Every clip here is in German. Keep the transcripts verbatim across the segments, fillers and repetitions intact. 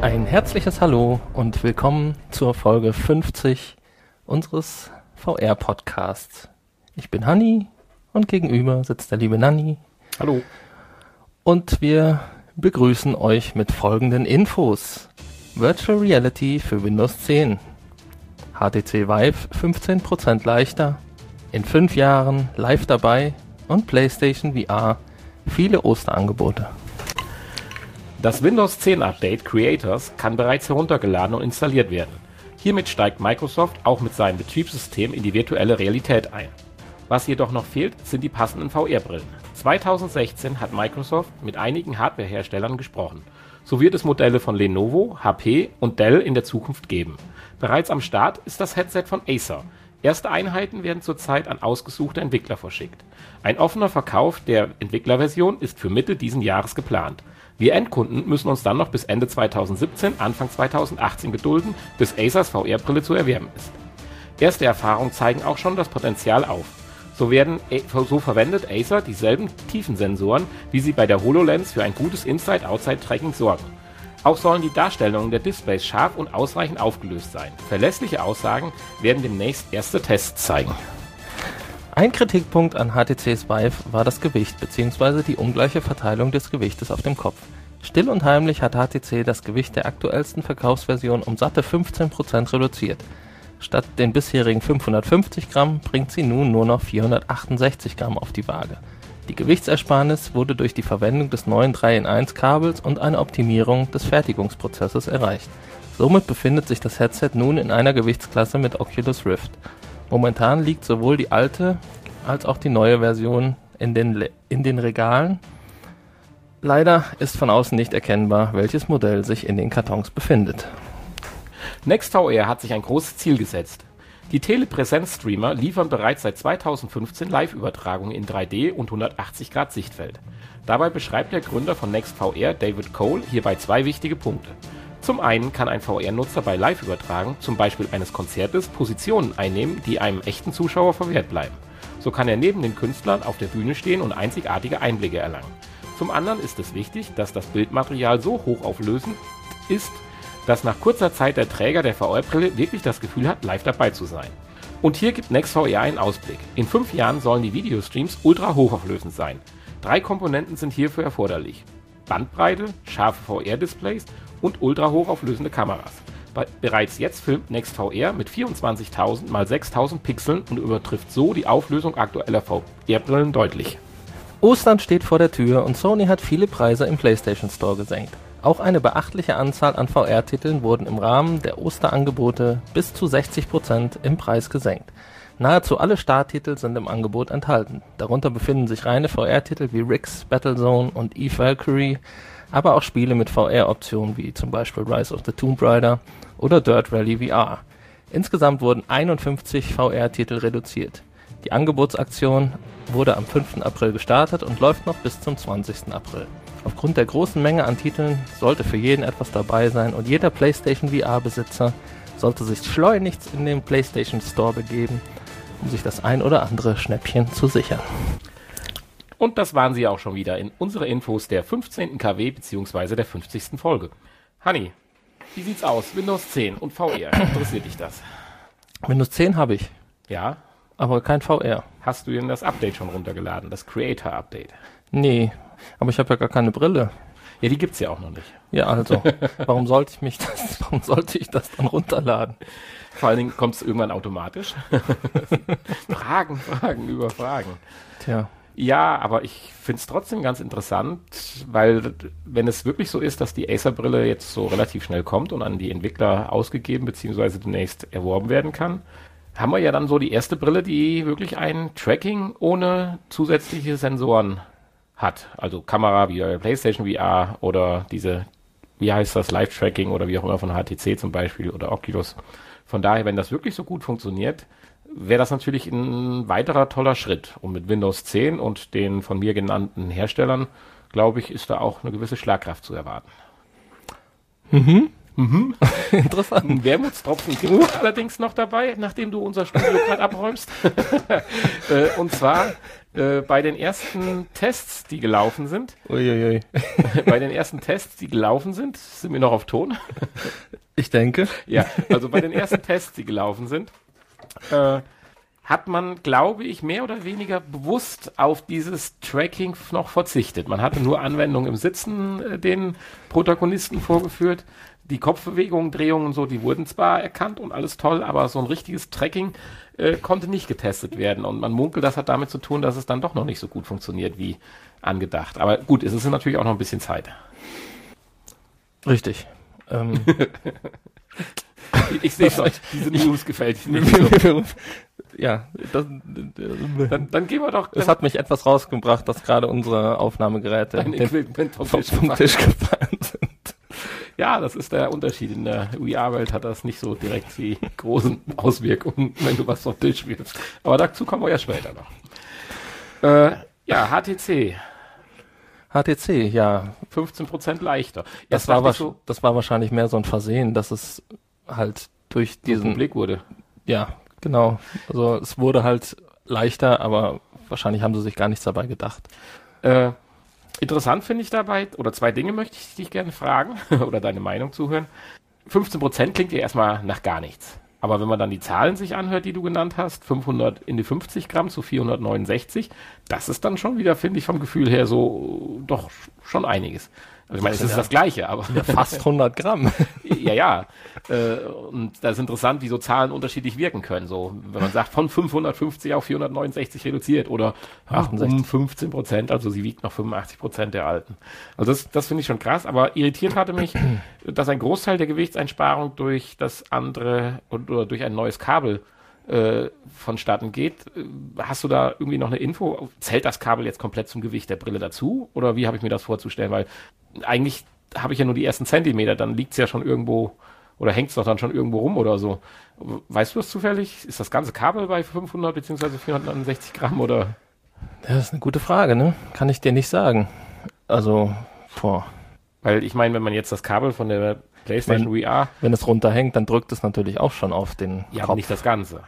Ein herzliches Hallo und willkommen zur Folge fünfzig unseres V R-Podcasts. Ich bin Hanni und gegenüber sitzt der liebe Nanni. Hallo. Und wir begrüßen euch mit folgenden Infos. Virtual Reality für Windows zehn. H T C Vive fünfzehn Prozent leichter. In fünf Jahren live dabei und PlayStation V R. Viele Osterangebote. Das Windows zehn Update Creators kann bereits heruntergeladen und installiert werden. Hiermit steigt Microsoft auch mit seinem Betriebssystem in die virtuelle Realität ein. Was jedoch noch fehlt, sind die passenden V R-Brillen. zweitausendsechzehn hat Microsoft mit einigen Hardwareherstellern gesprochen. So wird es Modelle von Lenovo, H P und Dell in der Zukunft geben. Bereits am Start ist das Headset von Acer. Erste Einheiten werden zurzeit an ausgesuchte Entwickler verschickt. Ein offener Verkauf der Entwicklerversion ist für Mitte diesen Jahres geplant. Wir Endkunden müssen uns dann noch bis Ende zweitausendsiebzehn, Anfang zweitausendachtzehn gedulden, bis Acers V R-Brille zu erwerben ist. Erste Erfahrungen zeigen auch schon das Potenzial auf. So werden so verwendet Acer dieselben Tiefensensoren, wie sie bei der HoloLens für ein gutes Inside-Outside-Tracking sorgen. Auch sollen die Darstellungen der Displays scharf und ausreichend aufgelöst sein. Verlässliche Aussagen werden demnächst erste Tests zeigen. Ein Kritikpunkt an H T Cs Vive war das Gewicht bzw. die ungleiche Verteilung des Gewichtes auf dem Kopf. Still und heimlich hat H T C das Gewicht der aktuellsten Verkaufsversion um satte fünfzehn Prozent reduziert. Statt den bisherigen fünfhundertfünfzig Gramm bringt sie nun nur noch vierhundertachtundsechzig Gramm auf die Waage. Die Gewichtsersparnis wurde durch die Verwendung des neuen drei in eins Kabels und eine Optimierung des Fertigungsprozesses erreicht. Somit befindet sich das Headset nun in einer Gewichtsklasse mit Oculus Rift. Momentan liegt sowohl die alte als auch die neue Version in den, Le- in den Regalen. Leider ist von außen nicht erkennbar, welches Modell sich in den Kartons befindet. NextVR hat sich ein großes Ziel gesetzt. Die Telepräsenz-Streamer liefern bereits seit zweitausendfünfzehn Live-Übertragungen in drei D und hundertachtzig Grad Sichtfeld. Dabei beschreibt der Gründer von NextVR, David Cole, hierbei zwei wichtige Punkte. Zum einen kann ein V R-Nutzer bei Live-Übertragung, zum Beispiel eines Konzertes, Positionen einnehmen, die einem echten Zuschauer verwehrt bleiben. So kann er neben den Künstlern auf der Bühne stehen und einzigartige Einblicke erlangen. Zum anderen ist es wichtig, dass das Bildmaterial so hochauflösend ist, dass nach kurzer Zeit der Träger der V R-Brille wirklich das Gefühl hat, live dabei zu sein. Und hier gibt NextVR einen Ausblick. In fünf Jahren sollen die Videostreams ultra hochauflösend sein. Drei Komponenten sind hierfür erforderlich: Bandbreite, scharfe V R-Displays und ultra hochauflösende Kameras. Be- bereits jetzt filmt NextVR mit vierundzwanzigtausend mal sechstausend Pixeln und übertrifft so die Auflösung aktueller V R-Brillen deutlich. Ostern steht vor der Tür und Sony hat viele Preise im PlayStation Store gesenkt. Auch eine beachtliche Anzahl an V R-Titeln wurden im Rahmen der Osterangebote bis zu sechzig Prozent im Preis gesenkt. Nahezu alle Starttitel sind im Angebot enthalten. Darunter befinden sich reine V R-Titel wie Rix, Battlezone und Eve Valkyrie, aber auch Spiele mit V R-Optionen wie zum Beispiel Rise of the Tomb Raider oder Dirt Rally V R. Insgesamt wurden einundfünfzig V R-Titel reduziert. Die Angebotsaktion wurde am fünften April gestartet und läuft noch bis zum zwanzigsten April. Aufgrund der großen Menge an Titeln sollte für jeden etwas dabei sein und jeder PlayStation V R-Besitzer sollte sich schleunigst in den PlayStation Store begeben, um sich das ein oder andere Schnäppchen zu sichern. Und das waren sie auch schon wieder in unsere Infos der fünfzehnten K W bzw. der fünfzigsten Folge. Hanni, wie sieht's aus? Windows zehn und V R, interessiert dich das? Windows zehn habe ich, Ja? aber kein V R. Hast du denn das Update schon runtergeladen, das Creator-Update? Nee, aber ich habe ja gar keine Brille. Ja, die gibt's ja auch noch nicht. Ja, also, warum sollte ich mich das, warum sollte ich das dann runterladen? Vor allen Dingen kommt es irgendwann automatisch. Fragen, Fragen über Fragen. Tja. Ja, aber ich finde es trotzdem ganz interessant, weil wenn es wirklich so ist, dass die Acer-Brille jetzt so relativ schnell kommt und an die Entwickler ausgegeben bzw. demnächst erworben werden kann, haben wir ja dann so die erste Brille, die wirklich ein Tracking ohne zusätzliche Sensoren hat. Also Kamera wie bei PlayStation V R oder diese, wie heißt das, Live-Tracking oder wie auch immer von H T C zum Beispiel oder Oculus. Von daher, wenn das wirklich so gut funktioniert, wäre das natürlich ein weiterer toller Schritt. Und mit Windows zehn und den von mir genannten Herstellern, glaube ich, ist da auch eine gewisse Schlagkraft zu erwarten. Mhm. Mhm. Interessant. Ein Wermutstropfen gibt es allerdings noch dabei, nachdem du unser Studio gerade abräumst. äh, und zwar Äh, bei den ersten Tests, die gelaufen sind, Uiuiui. bei den ersten Tests, die gelaufen sind, sind wir noch auf Ton? Ich denke. Ja, also bei den ersten Tests, die gelaufen sind, äh, hat man, glaube ich, mehr oder weniger bewusst auf dieses Tracking noch verzichtet. Man hatte nur Anwendungen im Sitzen äh, den Protagonisten vorgeführt. Die Kopfbewegungen, Drehungen und so, die wurden zwar erkannt und alles toll, aber so ein richtiges Tracking äh, konnte nicht getestet werden. Und man munkelt, das hat damit zu tun, dass es dann doch noch nicht so gut funktioniert wie angedacht. Aber gut, es ist natürlich auch noch ein bisschen Zeit. Richtig. Ähm. Ich, ich sehe schon, diese News gefällt dir nicht so. Ja, das, dann, dann gehen wir doch... Es hat mich etwas rausgebracht, dass gerade unsere Aufnahmegeräte Equipment vom, vom, Tisch, vom Tisch gefallen sind. Ja, das ist der Unterschied. In der V R-Welt hat das nicht so direkt die großen Auswirkungen, wenn du was vom Tisch wirfst. Aber dazu kommen wir ja später noch. Äh, ja, H T C. H T C, ja. fünfzehn Prozent leichter. Das war, so, das war wahrscheinlich mehr so ein Versehen, dass es halt durch diesen... Blick wurde. Ja, genau. Also es wurde halt leichter, aber wahrscheinlich haben sie sich gar nichts dabei gedacht. Äh, interessant finde ich dabei, oder zwei Dinge möchte ich dich gerne fragen, oder deine Meinung zuhören. fünfzehn Prozent klingt ja erstmal nach gar nichts. Aber wenn man dann die Zahlen sich anhört, die du genannt hast, fünfhundert in die fünfzig Gramm zu vierhundertneunundsechzig, das ist dann schon wieder, finde ich, vom Gefühl her so doch schon einiges. Also ich meine, es ist ja das Gleiche, aber... Ja, fast hundert Gramm. Ja, ja. Äh, und das ist interessant, wie so Zahlen unterschiedlich wirken können. So, wenn man sagt, von fünfhundertfünfzig auf vierhundertneunundsechzig reduziert oder ach, um fünfzehn Prozent, also sie wiegt noch fünfundachtzig Prozent der alten. Also das, das finde ich schon krass, aber irritiert hatte mich, dass ein Großteil der Gewichtseinsparung durch das andere oder durch ein neues Kabel äh, vonstatten geht. Hast du da irgendwie noch eine Info? Zählt das Kabel jetzt komplett zum Gewicht der Brille dazu? Oder wie habe ich mir das vorzustellen? Weil eigentlich habe ich ja nur die ersten Zentimeter, dann liegt es ja schon irgendwo oder hängt es doch dann schon irgendwo rum oder so. Weißt du das zufällig? Ist das ganze Kabel bei fünfhundert bzw. vierhundertneunundsechzig Gramm oder? Ja, das ist eine gute Frage, ne? Kann ich dir nicht sagen. Also, boah. Weil ich meine, wenn man jetzt das Kabel von der PlayStation wenn, V R... Wenn es runterhängt, dann drückt es natürlich auch schon auf den Ja, Kopf. aber nicht das Ganze.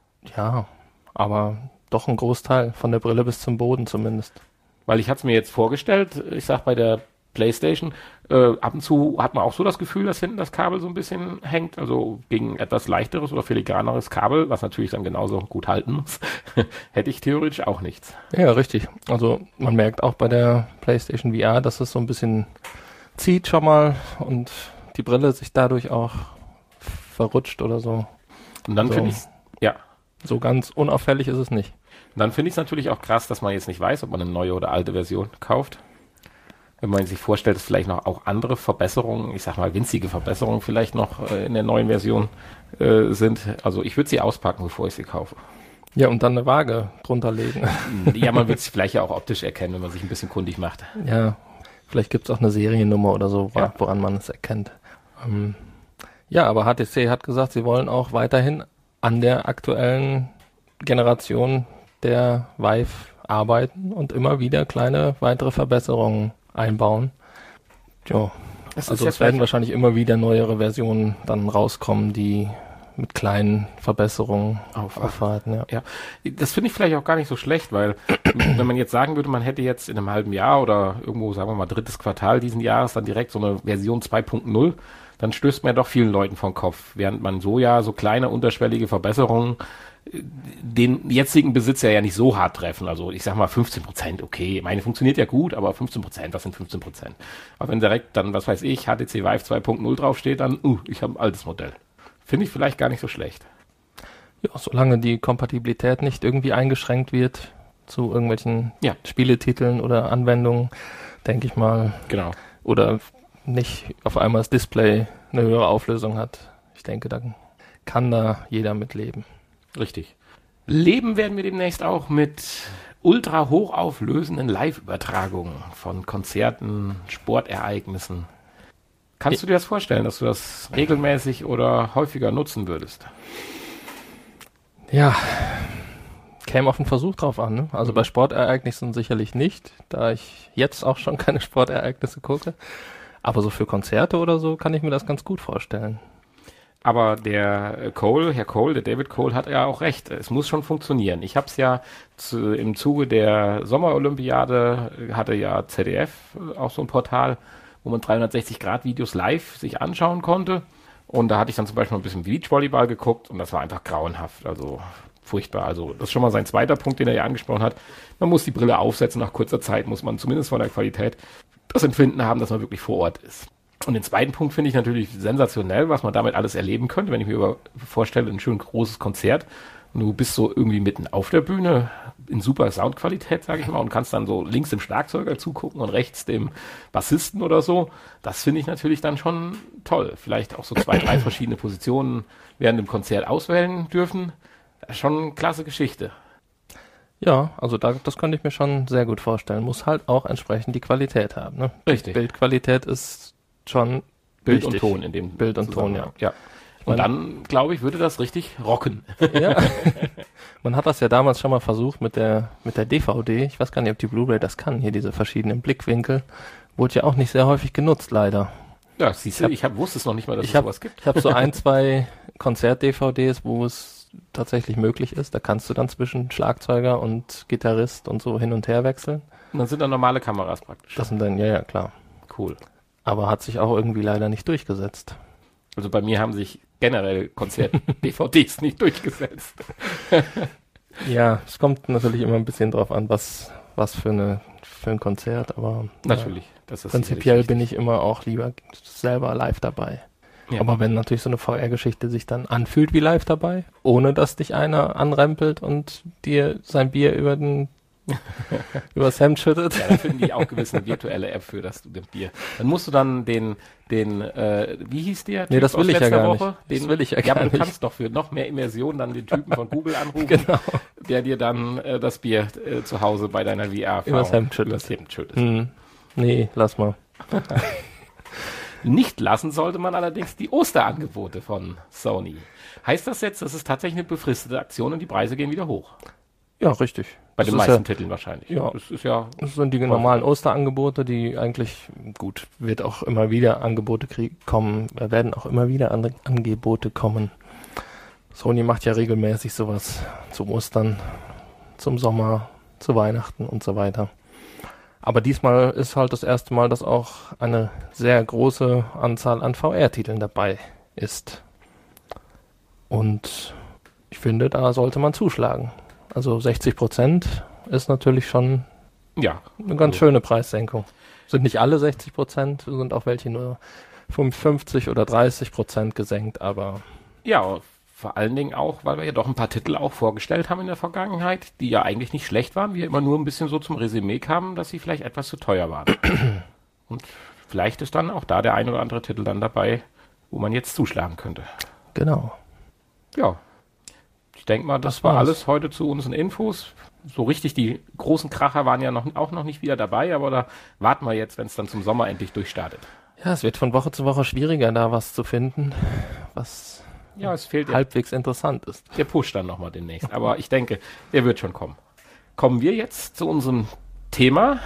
Ja, aber doch ein Großteil, von der Brille bis zum Boden zumindest. Weil ich hatte es mir jetzt vorgestellt, ich sag bei der PlayStation, äh, ab und zu hat man auch so das Gefühl, dass hinten das Kabel so ein bisschen hängt, also gegen etwas leichteres oder filigraneres Kabel, was natürlich dann genauso gut halten muss, hätte ich theoretisch auch nichts. Ja, richtig. Also man merkt auch bei der PlayStation V R, dass es so ein bisschen zieht schon mal und die Brille sich dadurch auch verrutscht oder so. Und dann so. finde ich ja. So ganz unauffällig ist es nicht. Und dann finde ich es natürlich auch krass, dass man jetzt nicht weiß, ob man eine neue oder alte Version kauft. Wenn man sich vorstellt, dass vielleicht noch auch andere Verbesserungen, ich sag mal winzige Verbesserungen vielleicht noch äh, in der neuen Version äh, sind. Also ich würde sie auspacken, bevor ich sie kaufe. Ja, und dann eine Waage drunter legen. Ja, man wird es vielleicht ja auch optisch erkennen, wenn man sich ein bisschen kundig macht. Ja, vielleicht gibt es auch eine Seriennummer oder so, Ja. woran man es erkennt. Ähm, ja, aber H T C hat gesagt, sie wollen auch weiterhin an der aktuellen Generation der Vive arbeiten und immer wieder kleine weitere Verbesserungen einbauen. Jo. Das Also ist es ja werden wahrscheinlich immer wieder neuere Versionen dann rauskommen, die mit kleinen Verbesserungen Auf- aufwarten. Ja. Ja, das finde ich vielleicht auch gar nicht so schlecht, weil wenn man jetzt sagen würde, man hätte jetzt in einem halben Jahr oder irgendwo, sagen wir mal, drittes Quartal diesen Jahres dann direkt so eine Version zwei Punkt null, dann stößt man ja doch vielen Leuten vom Kopf, während man so ja so kleine unterschwellige Verbesserungen äh, den jetzigen Besitzer ja nicht so hart treffen. Also ich sag mal fünfzehn Prozent, okay, meine funktioniert ja gut, aber fünfzehn Prozent, was sind fünfzehn Prozent? Aber wenn direkt dann, was weiß ich, H T C Vive zwei Punkt null draufsteht, dann, uh, ich habe ein altes Modell. Finde ich vielleicht gar nicht so schlecht. Ja, solange die Kompatibilität nicht irgendwie eingeschränkt wird zu irgendwelchen Ja. Spieletiteln oder Anwendungen, denke ich mal, Genau. oder nicht auf einmal das Display eine höhere Auflösung hat. Ich denke, dann kann da jeder mit leben. Richtig. Leben werden wir demnächst auch mit ultra hochauflösenden Live-Übertragungen von Konzerten, Sportereignissen. Kannst du dir das vorstellen, dass du das regelmäßig oder häufiger nutzen würdest? Ja, käme auf den Versuch drauf an. Ne? Also bei Sportereignissen sicherlich nicht, da ich jetzt auch schon keine Sportereignisse gucke. Aber so für Konzerte oder so kann ich mir das ganz gut vorstellen. Aber der Cole, Herr Cole, der David Cole hat ja auch recht. Es muss schon funktionieren. Ich habe es ja zu, im Zuge der Sommerolympiade, hatte ja Z D F auch so ein Portal, wo man dreihundertsechzig Grad Videos live sich anschauen konnte. Und da hatte ich dann zum Beispiel ein bisschen Beachvolleyball geguckt und das war einfach grauenhaft. Also furchtbar. Also das ist schon mal sein zweiter Punkt, den er ja angesprochen hat. Man muss die Brille aufsetzen. Nach kurzer Zeit muss man zumindest von der Qualität das Empfinden haben, dass man wirklich vor Ort ist. Und den zweiten Punkt finde ich natürlich sensationell, was man damit alles erleben könnte, wenn ich mir über, vorstelle, ein schön großes Konzert und du bist so irgendwie mitten auf der Bühne in super Soundqualität, sage ich mal, und kannst dann so links dem Schlagzeuger zugucken und rechts dem Bassisten oder so. Das finde ich natürlich dann schon toll. Vielleicht auch so zwei, drei verschiedene Positionen während dem Konzert auswählen dürfen. Schon eine klasse Geschichte. Ja, also da, das könnte ich mir schon sehr gut vorstellen. Muss halt auch entsprechend die Qualität haben. Ne? Richtig. Die Bildqualität ist schon Bild wichtig. und Ton in dem Bild und Ton, ja. ja. Und dann, glaube ich, würde das richtig rocken. Ja. Man hat das ja damals schon mal versucht mit der mit der D V D. Ich weiß gar nicht, ob die Blu-ray das kann. Hier diese verschiedenen Blickwinkel. Wurde ja auch nicht sehr häufig genutzt, leider. Ja, siehst du, ich hab, wusste es noch nicht mal, dass ich es hab, sowas gibt. Ich habe so ein, zwei Konzert-D V Ds, wo es tatsächlich möglich ist. Da kannst du dann zwischen Schlagzeuger und Gitarrist und so hin und her wechseln. Und dann sind da normale Kameras praktisch. Das sind dann, ja, ja, klar. Cool. Aber hat sich auch irgendwie leider nicht durchgesetzt. Also bei mir haben sich generell Konzert-D V Ds nicht durchgesetzt. Ja, es kommt natürlich immer ein bisschen drauf an, was, was für, eine, für ein Konzert, aber natürlich. Ja, das ist prinzipiell bin ich immer auch lieber selber live dabei. Ja. Aber wenn natürlich so eine V R-Geschichte sich dann anfühlt wie live dabei, ohne dass dich einer anrempelt und dir sein Bier über den übers Hemd schüttet. Ja, da finden die auch gewisse virtuelle App für, dass du dem Bier. Dann musst du dann den, den, äh, wie hieß der? Nee, das will ich ja gar Woche? nicht. Den, das will ich ja, ja gar aber du nicht. kannst doch für noch mehr Immersion dann den Typen von Google anrufen, genau. der dir dann äh, das Bier äh, zu Hause bei deiner V R übers Hemd schüttet. Übers Hemd schüttet. Hm. Nee, lass mal. Nicht lassen sollte man allerdings die Osterangebote von Sony. Heißt das jetzt, das ist tatsächlich eine befristete Aktion und die Preise gehen wieder hoch? Ja, richtig. Bei das den meisten ja, Titeln wahrscheinlich. Ja, das ist ja. Das sind die normalen Osterangebote, die eigentlich, gut, wird auch immer wieder Angebote krieg- kommen, werden auch immer wieder andere Angebote kommen. Sony macht ja regelmäßig sowas zum Ostern, zum Sommer, zu Weihnachten und so weiter. Aber diesmal ist halt das erste Mal, dass auch eine sehr große Anzahl an V R-Titeln dabei ist. Und ich finde, da sollte man zuschlagen. Also sechzig Prozent ist natürlich schon ja, eine ganz also. schöne Preissenkung. Sind nicht alle sechzig Prozent, sind auch welche nur fünfundfünfzig oder dreißig Prozent gesenkt, aber... Ja, vor allen Dingen auch, weil wir ja doch ein paar Titel auch vorgestellt haben in der Vergangenheit, die ja eigentlich nicht schlecht waren, wir immer nur ein bisschen so zum Resümee kamen, dass sie vielleicht etwas zu teuer waren. Und vielleicht ist dann auch da der ein oder andere Titel dann dabei, wo man jetzt zuschlagen könnte. Genau. Ja. Ich denke mal, das, das war alles heute zu unseren Infos. So richtig, die großen Kracher waren ja noch, auch noch nicht wieder dabei, aber da warten wir jetzt, wenn es dann zum Sommer endlich durchstartet. Ja, es wird von Woche zu Woche schwieriger, da was zu finden, was ja, es fehlt halbwegs ja. interessant ist. Der Push dann nochmal demnächst, aber ich denke, der wird schon kommen. Kommen wir jetzt zu unserem Thema.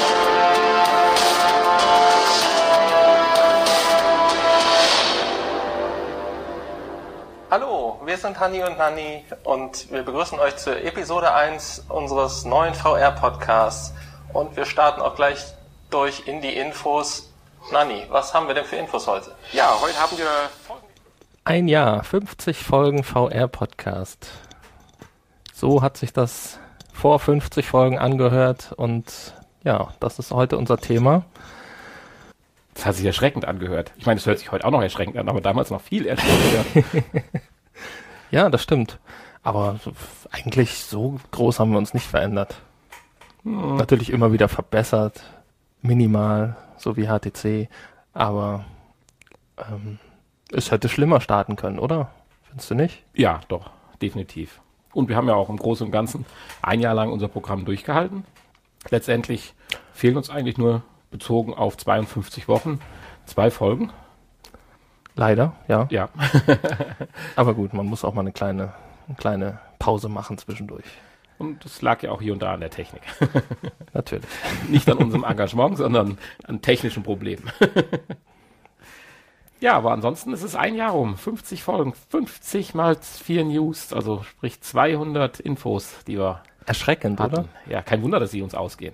Hallo, wir sind Hanni und Nanni und wir begrüßen euch zur Episode eins unseres neuen V R-Podcasts und wir starten auch gleich durch in die Infos. Nanni, was haben wir denn für Infos heute? Ja, heute haben wir ein Jahr, fünfzig Folgen V R-Podcast. So hat sich das vor fünfzig Folgen angehört und ja, das ist heute unser Thema. Das hat sich erschreckend angehört. Ich meine, es hört sich heute auch noch erschreckend an, aber damals noch viel erschreckender. Ja, das stimmt. Aber eigentlich so groß haben wir uns nicht verändert. Hm. Natürlich immer wieder verbessert, minimal, so wie H T C, aber ähm, es hätte schlimmer starten können, oder? Findest du nicht? Ja, doch, definitiv. Und wir haben ja auch im Großen und Ganzen ein Jahr lang unser Programm durchgehalten. Letztendlich fehlen uns eigentlich nur bezogen auf zweiundfünfzig Wochen zwei Folgen. Leider, ja. Ja. Aber gut, man muss auch mal eine kleine, eine kleine Pause machen zwischendurch. Und das lag ja auch hier und da an der Technik. Natürlich. Nicht an unserem Engagement, sondern an technischen Problemen. Ja, aber ansonsten ist es ein Jahr rum. fünfzig Folgen, fünfzig mal vier News, also sprich zweihundert Infos, die wir Erschreckend, hatten. oder? Ja, kein Wunder, dass sie uns ausgehen.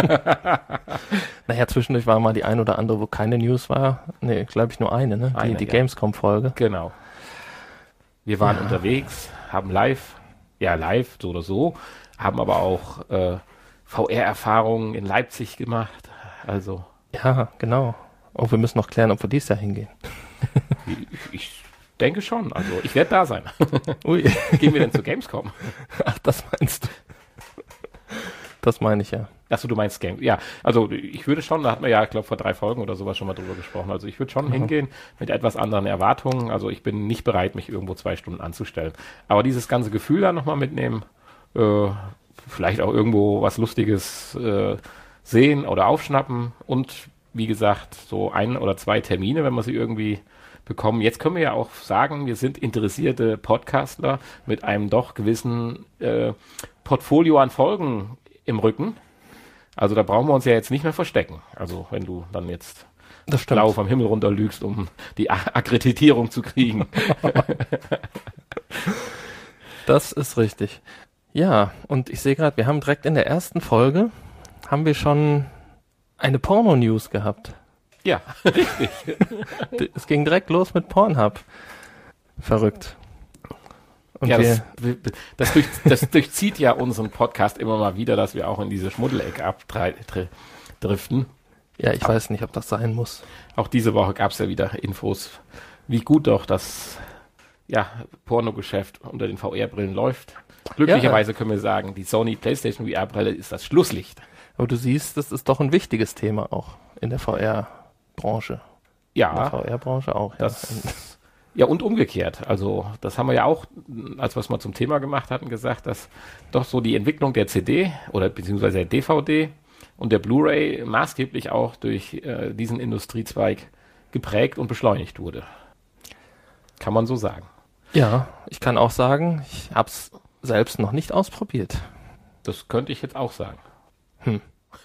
Naja, zwischendurch war mal die ein oder andere, wo keine News war. Nee, glaube ich nur eine, ne? Eine, die die ja. Gamescom-Folge. Genau. Wir waren Ja. unterwegs, haben live, ja live, so oder so, haben aber auch äh, V R-Erfahrungen in Leipzig gemacht. Also, Ja, genau. Oh, wir müssen noch klären, ob wir dieses Jahr hingehen. ich, ich denke schon. Also, ich werde da sein. Ui. Gehen wir denn zur Gamescom? Ach, das meinst du? Das meine ich ja. Achso, du meinst Game. Ja, also ich würde schon, da hatten wir ja, ich glaube, vor drei Folgen oder sowas schon mal drüber gesprochen. Also ich würde schon Mhm. hingehen mit etwas anderen Erwartungen. Also ich bin nicht bereit, mich irgendwo zwei Stunden anzustellen. Aber dieses ganze Gefühl da nochmal mitnehmen, äh, vielleicht auch irgendwo was Lustiges äh, sehen oder aufschnappen und wie gesagt, so ein oder zwei Termine, wenn wir sie irgendwie bekommen. Jetzt können wir ja auch sagen, wir sind interessierte Podcastler mit einem doch gewissen äh, Portfolio an Folgen im Rücken. Also da brauchen wir uns ja jetzt nicht mehr verstecken. Also wenn du dann jetzt Das stimmt. blau vom Himmel runter lügst, um die A- Akkreditierung zu kriegen. Das ist richtig. Ja, und ich sehe gerade, wir haben direkt in der ersten Folge, haben wir schon eine Porno-News gehabt. Ja, richtig. Es ging direkt los mit Pornhub. Verrückt. Und ja, wir, das, das, durch, das durchzieht ja unseren Podcast immer mal wieder, dass wir auch in diese Schmuddelecke abdriften. ja, ich weiß nicht, ob das sein muss. Auch diese Woche gab es ja wieder Infos, wie gut doch das ja, Pornogeschäft unter den V R-Brillen läuft. Glücklicherweise können wir sagen, die Sony PlayStation V R-Brille ist das Schlusslicht. Aber du siehst, das ist doch ein wichtiges Thema auch in der V R-Branche. In der Ja, V R-Branche auch. das, ja, und umgekehrt. Also das haben wir ja auch, als wir es mal zum Thema gemacht hatten, gesagt, dass doch so die Entwicklung der C D oder beziehungsweise der D V D und der Blu-ray maßgeblich auch durch äh, diesen Industriezweig geprägt und beschleunigt wurde. Kann man so sagen. Ja, ich kann auch sagen, ich habe es selbst noch nicht ausprobiert. Das könnte ich jetzt auch sagen. Hm.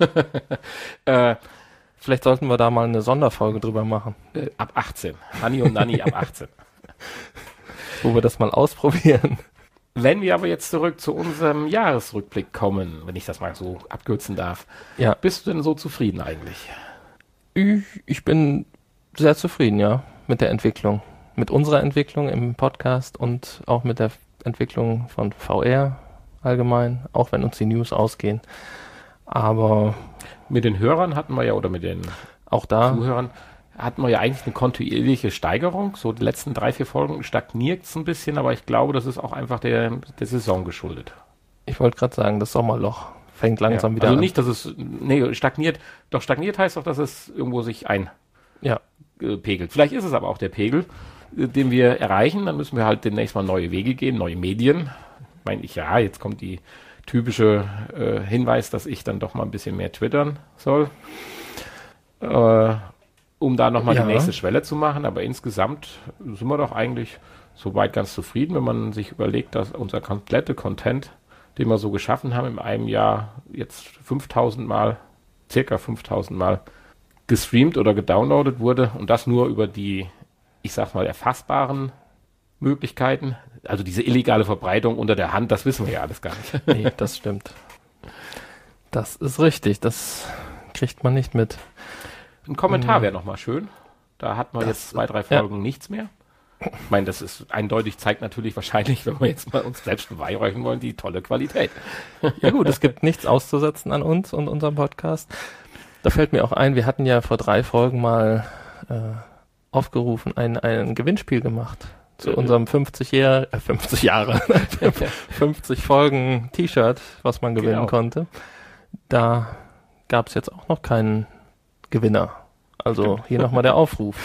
äh, Vielleicht sollten wir da mal eine Sonderfolge drüber machen, äh, ab achtzehn. Hanni und Nanni ab achtzehn. wo wir das mal ausprobieren. Wenn wir aber jetzt zurück zu unserem Jahresrückblick kommen, wenn ich das mal so abkürzen darf, Ja, bist du denn so zufrieden eigentlich? ich, ich bin sehr zufrieden, ja, mit der Entwicklung. Mit unserer Entwicklung im Podcast und auch mit der Entwicklung von V R allgemein, auch wenn uns die News ausgehen. Aber Mit den Hörern hatten wir ja, oder mit den auch da, Zuhörern, hatten wir ja eigentlich eine kontinuierliche Steigerung. So die letzten drei, vier Folgen stagniert es ein bisschen, aber ich glaube, das ist auch einfach der, der Saison geschuldet. ich wollte gerade sagen, das Sommerloch fängt langsam ja. wieder also an. nicht, dass es, nee, stagniert, doch stagniert heißt doch, dass es irgendwo sich Ja, einpegelt. Vielleicht ist es aber auch der Pegel, äh, den wir erreichen. Dann müssen wir halt demnächst mal neue Wege gehen, neue Medien. Meine ich, ja, jetzt kommt die typische äh, Hinweis, dass ich dann doch mal ein bisschen mehr twittern soll, äh, um da nochmal Ja. die nächste Schwelle zu machen. Aber insgesamt sind wir doch eigentlich soweit ganz zufrieden, wenn man sich überlegt, dass unser komplette Content, den wir so geschaffen haben, in einem Jahr jetzt fünftausend Mal, circa fünftausend Mal gestreamt oder gedownloadet wurde und das nur über die, ich sag mal, erfassbaren Möglichkeiten. Also diese illegale Verbreitung unter der Hand, das wissen wir ja alles gar nicht. nee, das stimmt. Das ist richtig, das kriegt man nicht mit. Ein Kommentar wäre nochmal schön. Da hat man Das- jetzt zwei, drei ja. Folgen nichts mehr. Ich meine, das ist eindeutig, zeigt natürlich wahrscheinlich, wenn wir jetzt mal uns selbst beweihräuchern wollen, die tolle Qualität. Ja gut, es gibt nichts auszusetzen an uns und unserem Podcast. Da fällt mir auch ein, wir hatten ja vor drei Folgen mal äh, aufgerufen, ein, ein Gewinnspiel gemacht zu Mhm. unserem fünfzig Jahre, äh, fünfzig Jahre, fünfzig Folgen T-Shirt, was man gewinnen Genau. konnte. Da gab es jetzt auch noch keinen Gewinner. Also hier nochmal der Aufruf.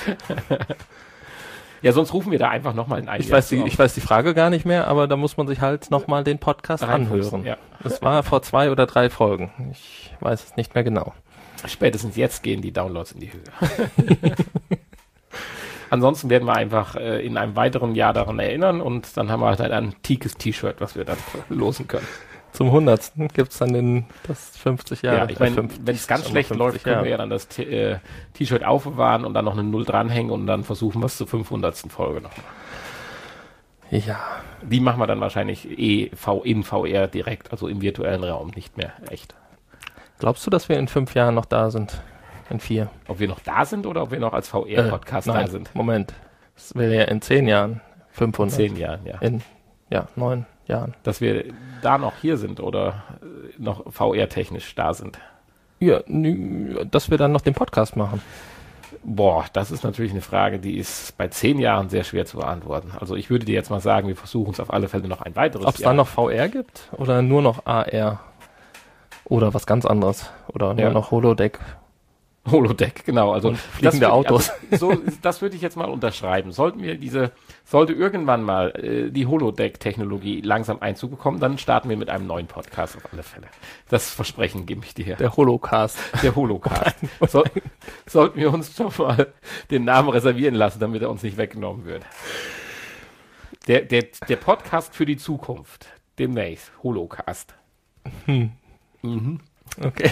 Ja, sonst rufen wir da einfach nochmal in ein Ich Jahr weiß, die, zu ich weiß die Frage gar nicht mehr, aber da muss man sich halt nochmal den Podcast reinfuchsen. anhören. Ja. Das war vor zwei oder drei Folgen. Ich weiß es nicht mehr genau. Spätestens jetzt gehen die Downloads in die Höhe. Ansonsten werden wir einfach äh, in einem weiteren Jahr daran erinnern und dann haben wir halt ein antikes T-Shirt, was wir dann losen können. Zum hundertsten gibt es dann den, das fünfzig Jahre. Ja, ich meine, wenn es ganz schlecht läuft, können wir ja dann das T- äh, T-Shirt aufbewahren und dann noch eine Null dranhängen und dann versuchen wir es zur fünfhundertsten Folge noch. Ja. Die machen wir dann wahrscheinlich eh v- in V R direkt, also im virtuellen Raum, nicht mehr echt. Glaubst du, dass wir in fünf Jahren noch da sind? In vier? Ob wir noch da sind oder ob wir noch als V R-Podcast äh, da sind? Moment. Das wäre ja in zehn Jahren fünfhundert. In zehn Jahren, ja. In, ja, neun Jahren. Dass wir da noch hier sind oder noch V R-technisch da sind. Ja, nü, dass wir dann noch den Podcast machen. Boah, das ist natürlich eine Frage, die ist bei zehn Jahren sehr schwer zu beantworten. Also ich würde dir jetzt mal sagen, wir versuchen es auf alle Fälle noch ein weiteres Jahr. Ob es dann noch V R gibt oder nur noch A R? Oder was ganz anderes? Oder nur ja. noch Holodeck? Holodeck, genau. Also und fliegende das Autos. Also, so, das würde ich jetzt mal unterschreiben. Sollten wir diese, sollte irgendwann mal äh, die Holodeck-Technologie langsam Einzug bekommen, dann starten wir mit einem neuen Podcast auf alle Fälle. Das Versprechen gebe ich dir. Der Holocast. Der Holocast. So, sollten wir uns schon mal den Namen reservieren lassen, damit er uns nicht weggenommen wird. Der, der, der Podcast für die Zukunft. Demnächst. Holocast. Hm. Mhm. Okay.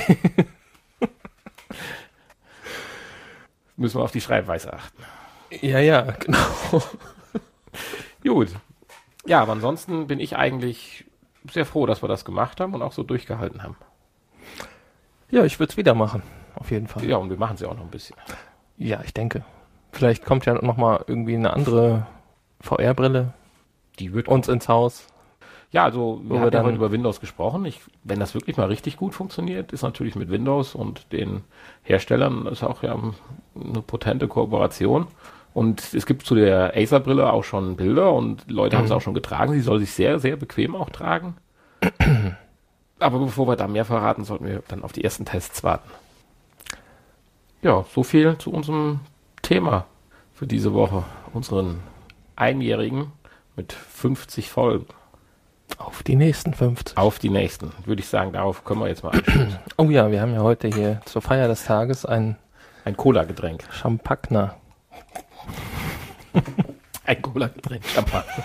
Müssen wir auf die Schreibweise achten. Ja, ja, genau. Gut. Ja, aber ansonsten bin ich eigentlich sehr froh, dass wir das gemacht haben und auch so durchgehalten haben. Ja, ich würde es wieder machen. Auf jeden Fall. Ja, und wir machen es ja auch noch ein bisschen. Ja, ich denke. Vielleicht kommt ja noch mal irgendwie eine andere V R-Brille. Die wird uns ins Haus. Ja, also wir Wo haben wir ja dann heute über Windows gesprochen. Ich, wenn das wirklich mal richtig gut funktioniert, ist natürlich mit Windows und den Herstellern ist auch ja eine potente Kooperation. Und es gibt zu der Acer-Brille auch schon Bilder und Leute mhm. haben es auch schon getragen. Sie soll sich sehr, sehr bequem auch tragen. Aber bevor wir da mehr verraten, sollten wir dann auf die ersten Tests warten. Ja, so viel zu unserem Thema für diese Woche. Unseren Einjährigen mit fünfzig Folgen. Auf die nächsten fünfzig. Auf die nächsten. Würde ich sagen, darauf können wir jetzt mal anschließen. Oh ja, wir haben ja heute hier zur Feier des Tages ein... Ein Cola-Getränk. Champagner. Ein Cola-Getränk. Champagner.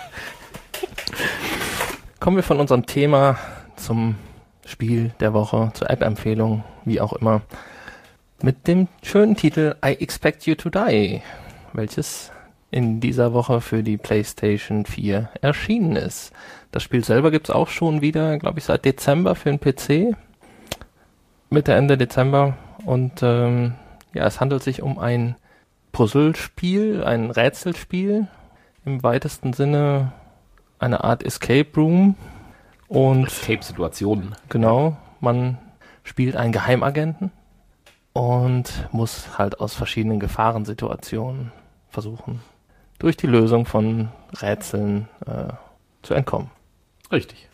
Kommen wir von unserem Thema zum Spiel der Woche, zur App-Empfehlung, wie auch immer. Mit dem schönen Titel I Expect You to Die, welches in dieser Woche für die PlayStation vier erschienen ist. Das Spiel selber gibt es auch schon wieder, glaube ich, seit Dezember für den P C. Mitte, Ende Dezember. Und ähm, ja, es handelt sich um ein Puzzlespiel, ein Rätselspiel. Im weitesten Sinne eine Art Escape Room. Und Escape-Situationen. Genau, man spielt einen Geheimagenten und muss halt aus verschiedenen Gefahrensituationen versuchen, durch die Lösung von Rätseln äh, zu entkommen. Richtig.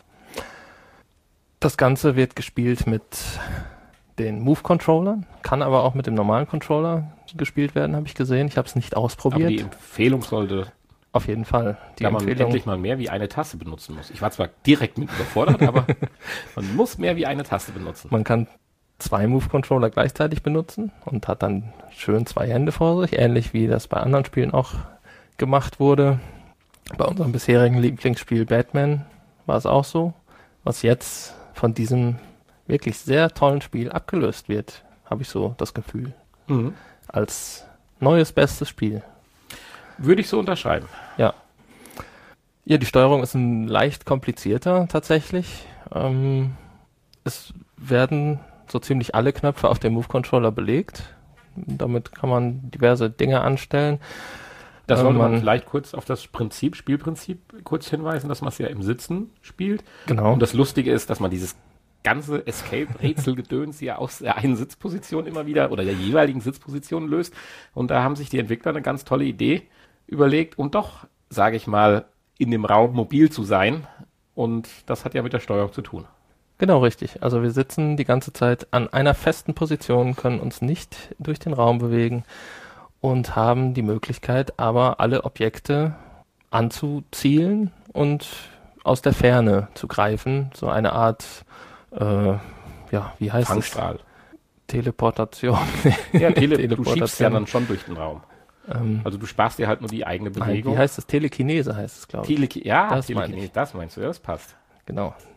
Das Ganze wird gespielt mit den Move-Controllern, kann aber auch mit dem normalen Controller gespielt werden, habe ich gesehen. Ich habe es nicht ausprobiert. Aber die Empfehlung sollte auf jeden Fall. Die da man Empfehlung, endlich mal mehr wie eine Taste benutzen muss. Ich war zwar direkt mit überfordert, aber man muss mehr wie eine Taste benutzen. Man kann zwei Move-Controller gleichzeitig benutzen und hat dann schön zwei Hände vor sich, ähnlich wie das bei anderen Spielen auch gemacht wurde. Bei unserem bisherigen Lieblingsspiel Batman war es auch so, was jetzt von diesem wirklich sehr tollen Spiel abgelöst wird, habe ich so das Gefühl. Mhm. Als neues, bestes Spiel. Würde ich so unterschreiben. Ja. Ja, die Steuerung ist ein leicht komplizierter tatsächlich. Ähm, es werden so ziemlich alle Knöpfe auf dem Move-Controller belegt. Damit kann man diverse Dinge anstellen. Da sollte man man vielleicht kurz auf das Prinzip, Spielprinzip kurz hinweisen, dass man es ja im Sitzen spielt. Genau. Und das Lustige ist, dass man dieses ganze Escape-Rätselgedöns ja aus der einen Sitzposition immer wieder oder der jeweiligen Sitzposition löst. Und da haben sich die Entwickler eine ganz tolle Idee überlegt, um doch, sage ich mal, in dem Raum mobil zu sein. Und das hat ja mit der Steuerung zu tun. Genau, richtig. Also wir sitzen die ganze Zeit an einer festen Position, können uns nicht durch den Raum bewegen und haben die Möglichkeit, aber alle Objekte anzuzielen und aus der Ferne zu greifen. So eine Art, äh, ja, wie heißt Fangstrahl. es? Teleportation. Ja, Tele Teleportation. Du schiebst ja dann schon durch den Raum. Ähm, Also du sparst dir halt nur die eigene nein, Bewegung. wie heißt es? Telekinese heißt es, glaube ich. Telekinese, ja, Das meine Telekinese, ich. das meinst du, ja, das passt. Genau.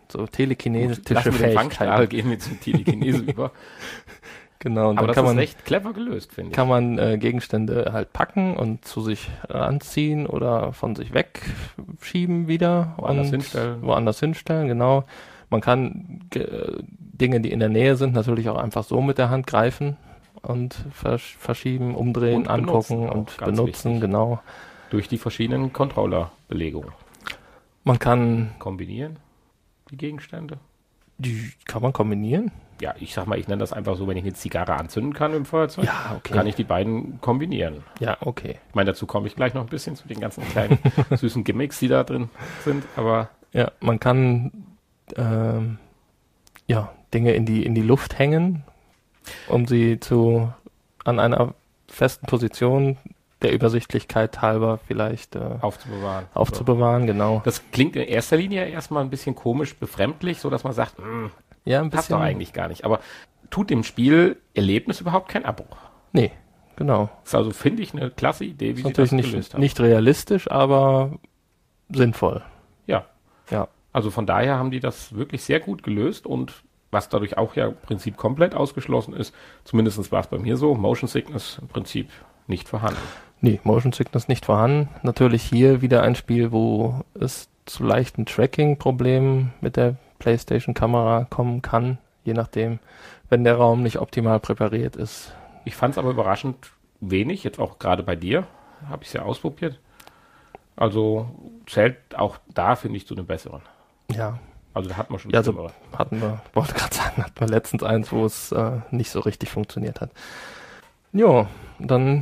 so telekinetische Gut, lassen wir den Fangstrahl, Fähigkeiten. gehen wir zum Telekinese über. Genau, und Aber dann das kann ist man, echt clever gelöst, finde ich. kann man äh, Gegenstände halt packen und zu sich ranziehen oder von sich wegschieben wieder Woanders und hinstellen. woanders hinstellen, genau. Man kann ge- Dinge, die in der Nähe sind, natürlich auch einfach so mit der Hand greifen und versch- verschieben, umdrehen, Und benutzen angucken auch, und ganz benutzen, wichtig. genau. Durch die verschiedenen Controller-Belegungen. Man kann, Kombinieren die Gegenstände. die kann man kombinieren. Ja, ich sag mal, ich nenne das einfach so, wenn ich eine Zigarre anzünden kann mit dem Feuerzeug, Ja, okay. kann ich die beiden kombinieren. Ja, okay. Ich meine, dazu komme ich gleich noch ein bisschen zu den ganzen kleinen süßen Gimmicks, die da drin sind, aber Ja, man kann ähm, ja, Dinge in die, in die Luft hängen, um sie zu an einer festen Position der Übersichtlichkeit halber vielleicht äh, aufzubewahren. aufzubewahren, genau. Das klingt in erster Linie erstmal ein bisschen komisch, befremdlich, so dass man sagt, "Hm, Ja, ein passt bisschen. doch eigentlich gar nicht. Aber tut dem Spielerlebnis überhaupt keinen Abbruch. Nee, genau. Das ist also, finde ich, eine klasse Idee, wie Ist sie natürlich das gelöst nicht, haben. nicht realistisch, aber sinnvoll. Ja, Ja. also von daher haben die das wirklich sehr gut gelöst und was dadurch auch ja im Prinzip komplett ausgeschlossen ist, zumindest war es bei mir so, Motion Sickness im Prinzip nicht vorhanden. Nee, Motion Sickness nicht vorhanden. Natürlich hier wieder ein Spiel, wo es zu leichten Tracking-Problemen mit der PlayStation-Kamera kommen kann, je nachdem, wenn der Raum nicht optimal präpariert ist. Ich fand es aber überraschend wenig, jetzt auch gerade bei dir, habe ich es ja ausprobiert. Also zählt auch da, finde ich, zu den besseren. Ja, Also da hat man schon ja, so schlimmere. hatten wir, wollte gerade sagen, hatten wir letztens eins, wo es äh, nicht so richtig funktioniert hat. Jo, dann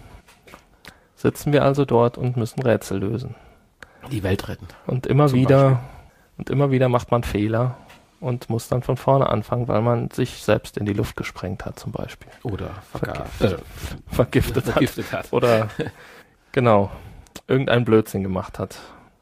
sitzen wir also dort und müssen Rätsel lösen. Die Welt retten. Und immer Zum wieder Beispiel. und immer wieder macht man Fehler und muss dann von vorne anfangen, weil man sich selbst in die Luft gesprengt hat zum Beispiel. Oder Vergiftet. vergiftet, äh, Vergiftet hat. vergiftet hat. Oder genau, irgendein Blödsinn gemacht hat.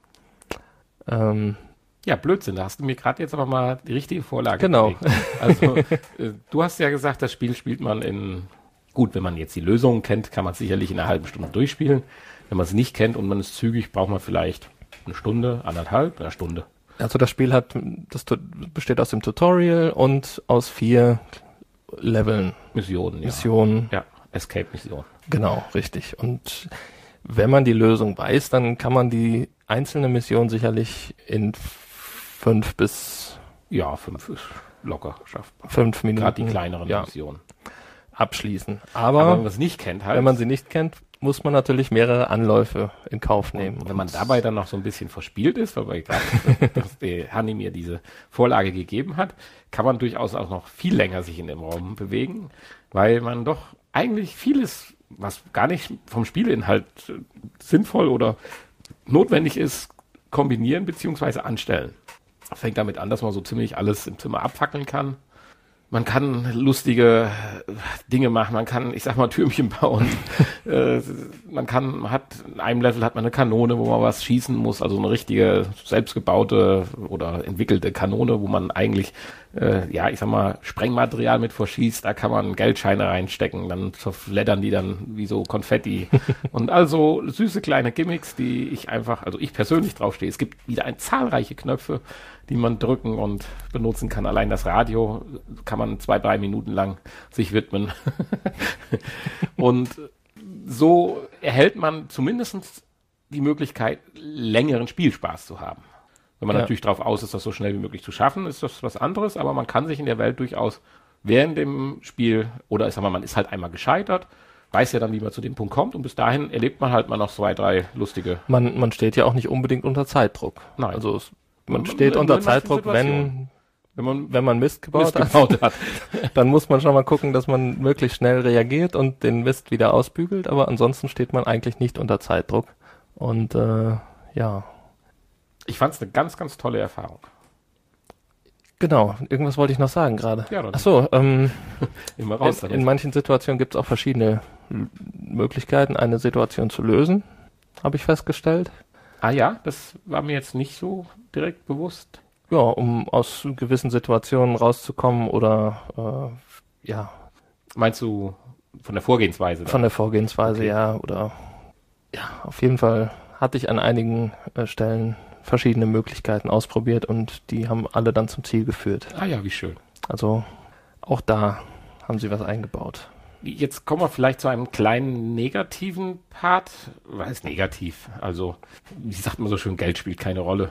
Ähm, Ja, Blödsinn, da hast du mir gerade jetzt aber mal die richtige Vorlage Genau. gelegt. Also, äh, du hast ja gesagt, das Spiel spielt man in, gut, wenn man jetzt die Lösungen kennt, kann man es sicherlich in einer halben Stunde durchspielen. Wenn man es nicht kennt und man ist zügig, braucht man vielleicht eine Stunde, anderthalb, eine Stunde. also das Spiel hat, das tu- besteht aus dem Tutorial und aus vier Leveln, Missionen, ja. Missionen. Ja, Escape-Mission. Genau, richtig. Und wenn man die Lösung weiß, dann kann man die einzelne Mission sicherlich in fünf bis Ja, fünf ist locker schaffbar. fünf Minuten Gerade die kleineren ja, Missionen. abschließen. Aber wenn Aber man es nicht kennt, halt. wenn man sie nicht kennt, muss man natürlich mehrere Anläufe in Kauf nehmen. Und wenn man dabei dann noch so ein bisschen verspielt ist, weil gerade, dass die Hanni mir diese Vorlage gegeben hat, kann man durchaus auch noch viel länger sich in dem Raum bewegen, weil man doch eigentlich vieles, was gar nicht vom Spielinhalt äh, sinnvoll oder notwendig ist, kombinieren bzw. anstellen. Fängt damit an, dass man so ziemlich alles im Zimmer abfackeln kann. Man kann lustige äh, Dinge machen, man kann, ich sag mal, Türmchen bauen. äh, man kann, man hat, in einem Level hat man eine Kanone, wo man was schießen muss, also eine richtige selbstgebaute oder entwickelte Kanone, wo man eigentlich, äh, ja, ich sag mal, Sprengmaterial mit verschießt. Da kann man Geldscheine reinstecken, dann zerfleddern die dann wie so Konfetti. Und also süße kleine Gimmicks, die ich einfach, also ich persönlich draufstehe. Es gibt wieder ein zahlreiche Knöpfe, die man drücken und benutzen kann. Allein das Radio kann man zwei, drei Minuten lang sich widmen. Und so erhält man zumindest die Möglichkeit, längeren Spielspaß zu haben. Wenn man Ja. natürlich darauf aus ist, das so schnell wie möglich zu schaffen, ist das was anderes, aber man kann sich in der Welt durchaus während dem Spiel, oder ich sag mal, man ist halt einmal gescheitert, weiß ja dann, wie man zu dem Punkt kommt und bis dahin erlebt man halt mal noch zwei, drei lustige. Man, man steht ja auch nicht unbedingt unter Zeitdruck. Nein. Also es, man Nur- steht nur unter in manchen Zeitdruck, wenn, Situationen. Wenn man wenn man Mist gebaut Mist hat. gebaut hat. Dann muss man schon mal gucken, dass man möglichst schnell reagiert und den Mist wieder ausbügelt, aber ansonsten steht man eigentlich nicht unter Zeitdruck. Und äh, ja, Ich fand es eine ganz, ganz tolle Erfahrung. genau, irgendwas wollte ich noch sagen gerade. Ja, dann Achso, ähm, immer raus in, damit. in manchen Situationen gibt es auch verschiedene L- Möglichkeiten, eine Situation zu lösen, habe ich festgestellt. Ah ja, das war mir jetzt nicht so direkt bewusst. Ja, um aus gewissen Situationen rauszukommen oder äh, ja, Meinst du von der Vorgehensweise? von der Vorgehensweise, Okay. ja, oder ja, auf jeden Fall hatte ich an einigen äh, Stellen verschiedene Möglichkeiten ausprobiert und die haben alle dann zum Ziel geführt. Ah ja, wie schön. Also auch da haben sie was eingebaut. Jetzt kommen wir vielleicht zu einem kleinen negativen Part. Was ist negativ? Also, wie sagt man so schön, Geld spielt keine Rolle.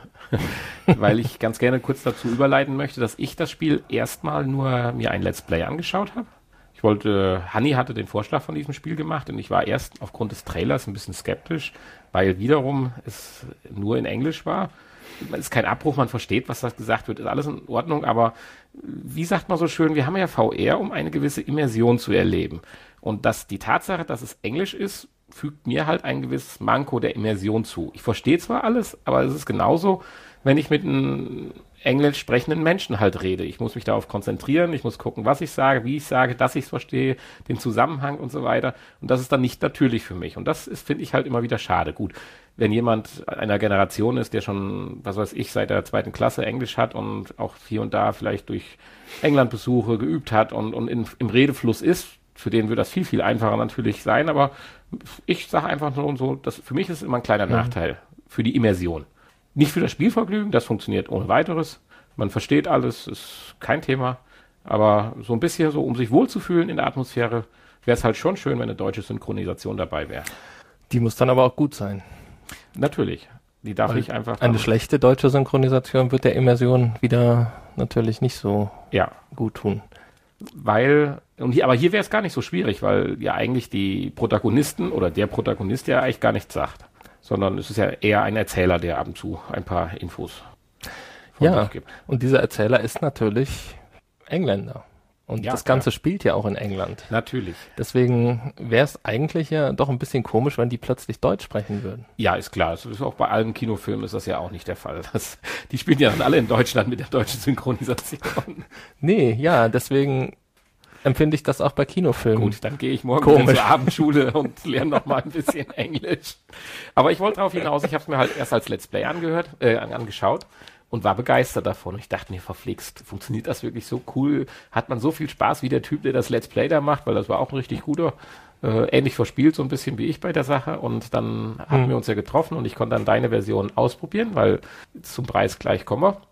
Weil ich ganz gerne kurz dazu überleiten möchte, dass ich das Spiel erstmal nur mir ein Let's Play angeschaut habe. Ich wollte, Hanni hatte den Vorschlag von diesem Spiel gemacht und ich war erst aufgrund des Trailers ein bisschen skeptisch, weil wiederum es nur in Englisch war. Es ist kein Abbruch, man versteht, was da gesagt wird, ist alles in Ordnung, aber wie sagt man so schön, wir haben ja V R, um eine gewisse Immersion zu erleben. Und dass die Tatsache, dass es Englisch ist, fügt mir halt ein gewisses Manko der Immersion zu. Ich verstehe zwar alles, aber es ist genauso, wenn ich mit einem englisch sprechenden Menschen halt rede. Ich muss mich darauf konzentrieren, ich muss gucken, was ich sage, wie ich sage, dass ich es verstehe, den Zusammenhang und so weiter. Und das ist dann nicht natürlich für mich. Und das ist, finde ich, halt immer wieder schade. Gut, wenn jemand einer Generation ist, der schon, was weiß ich, seit der zweiten Klasse Englisch hat und auch hier und da vielleicht durch Englandbesuche geübt hat und, und in, im Redefluss ist, für den wird das viel, viel einfacher natürlich sein. Aber ich sage einfach nur so, dass für mich ist es immer ein kleiner mhm. Nachteil für die Immersion. Nicht für das Spielvergnügen, das funktioniert ohne weiteres. Man versteht alles, ist kein Thema. Aber so ein bisschen so, um sich wohlzufühlen in der Atmosphäre, wäre es halt schon schön, wenn eine deutsche Synchronisation dabei wäre. Die muss dann aber auch gut sein. Natürlich. Die darf ich einfach... Eine schlechte deutsche Synchronisation wird der Immersion wieder natürlich nicht so ja. gut tun. Weil, und hier, aber hier wäre es gar nicht so schwierig, weil ja eigentlich die Protagonisten oder der Protagonist ja eigentlich gar nichts sagt. Sondern es ist ja eher ein Erzähler, der ab und zu ein paar Infos von ja, sich gibt. Und dieser Erzähler ist natürlich Engländer. Und ja, das Ganze klar. spielt ja auch in England. Natürlich. Deswegen wäre es eigentlich ja doch ein bisschen komisch, wenn die plötzlich Deutsch sprechen würden. Ja, ist klar. Das ist auch bei allen Kinofilmen ist das ja auch nicht der Fall. Das, die spielen ja dann alle in Deutschland mit der deutschen Synchronisation. Nee, ja, deswegen empfinde ich das auch bei Kinofilmen. Gut, dann gehe ich morgen wieder zur Abendschule und lerne noch mal ein bisschen Englisch. Aber ich wollte darauf hinaus, ich habe es mir halt erst als Let's Play angehört, äh, angeschaut und war begeistert davon. Ich dachte mir, verflixt, funktioniert das wirklich so cool? Hat man so viel Spaß wie der Typ, der das Let's Play da macht, weil das war auch ein richtig guter, äh, ähnlich verspielt, so ein bisschen wie ich bei der Sache. Und dann hm. hatten wir uns ja getroffen und ich konnte dann deine Version ausprobieren, weil zum Preis gleich kommen wir.